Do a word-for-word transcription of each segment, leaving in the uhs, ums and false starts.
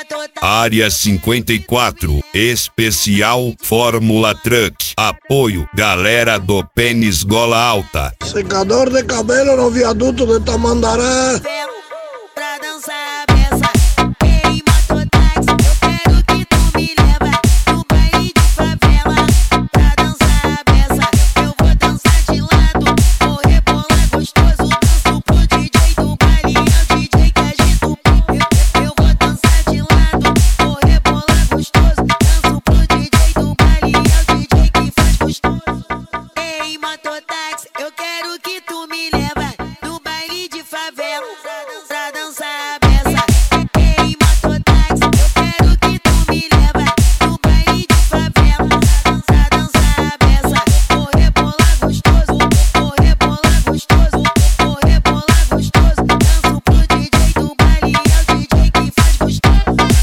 Área cinquenta e quatro, especial Fórmula Truck. Apoio, galera do Pênis Gola Alta. Secador de cabelo no viaduto de Tamandaré. Pra dançar a peça. Ei, mototáxi, eu quero que tu me leva no baile de favela. Pra dançar a peça, eu vou dançar de lado, vou rebolar gostoso. Danço pro D J do baile, é o D J que agita o pau. Eu, eu vou dançar de lado, vou rebolar gostoso. Danço pro D J do baile, é o D J que faz gostoso. Ei, mototáxi, eu quero que tu me leva no baile de favela. Pra dançar a peça. Ei, mototáxi, eu quero que tu me leva no baile de favela. Pra dançar a peça. Vou rebolar gostoso, vou rebolar gostoso, vou rebolar gostoso. Danço pro D J do baile, é o D J que faz gostoso.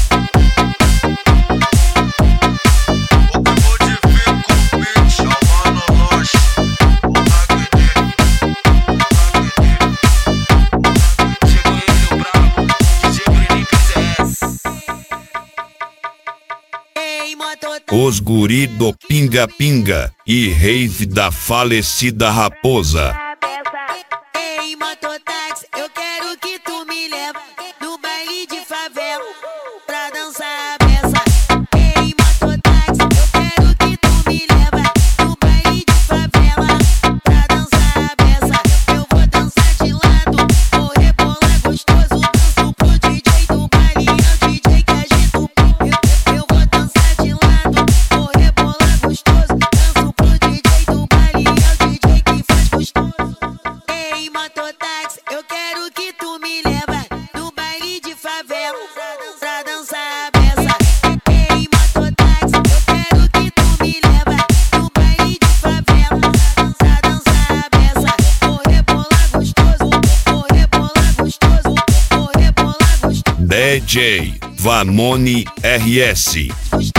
Os guri do Pinga Pinga e rave da falecida Raposa. Ei, mototáxi, eu quero que tu me leva no baile de favela. Pra dançar a peça. Ei, mototáxi, eu quero que tu me leva no baile de favela. Pra dançar a peça. Eu vou dançar de lado, vou rebolar gostoso. Danço pro D J do baile, é o D J que agita o pau. Eu, eu vou dançar de lado, vou rebolar gostoso. Danço pro D J do baile, é o D J que faz gostoso. Ei, mototáxi, eu quero que tu me leva no baile de favela. Pra dançar a peça. Ei, mototáxi, eu quero que tu me leva no baile de favela. Pra dançar a peça. Vou rebolar gostoso, vou rebolar gostoso, vou rebolar gostoso. D J Vanoni R S.